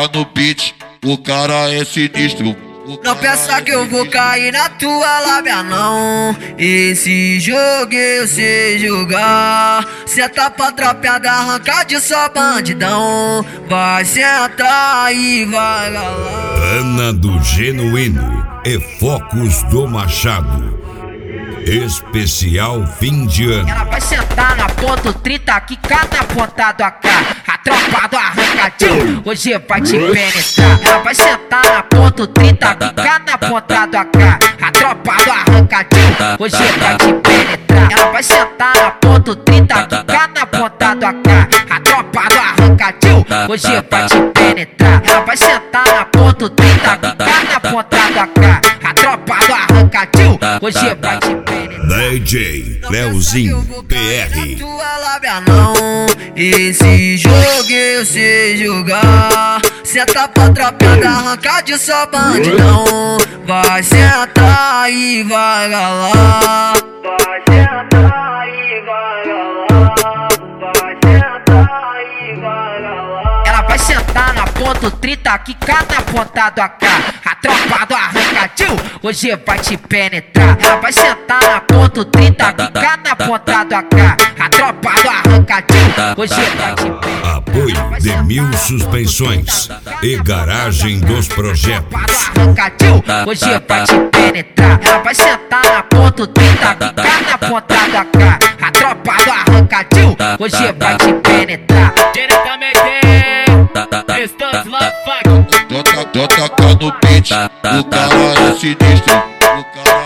toca no beat, o cara é sinistro. Não pensa que eu vou cair na tua lábia não. Esse jogo eu sei jogar. Senta pra tropeada, arranca de só bandidão. Vai sentar e vai galar. Ana do Genuíno e Focos do Machado. Especial fim de ano. Ela vai sentar na ponta 30, que cada ponta do AK. A tropa do arrancadinho hoje vai te penetrar. Ela vai sentar na ponta 30, que cada ponta do AK. A tropa do arrancadinho hoje vai te penetrar. Ela vai sentar na ponta 30, que cada ponta do AK. A tropa do arrancadinho hoje vai te penetrar. Ela vai sentar na ponta 30, que cada ponta do AK. A tropa do arrancadinho hoje vai te penetrar. DJ Leozinho PR. Tua lábia não, esse jogo eu sei jogar. Senta pra tropeada, arranca de só bandidão. Vai sentar e vai galar. Vai sentar e vai galar. Vai sentar e vai galar. Ela vai sentar na ponta 30, que cada ponta do AK. A tropa do arrancadinho hoje vai te penetrar. Ela vai sentar na ponta 30, que cada ponta do AK. A tropa do arrancadinho hoje vai te penetrar. Apoio de Mil Suspensões e Garagem dos Projetos. Arrancadinho hoje vai te penetrar. Ela vai sentar na ponta 30, que cada ponta do AK. A tropa do arrancadinho hoje vai te penetrar. Diretamente Estamos lá, Toca no beat, o cara é sinistro.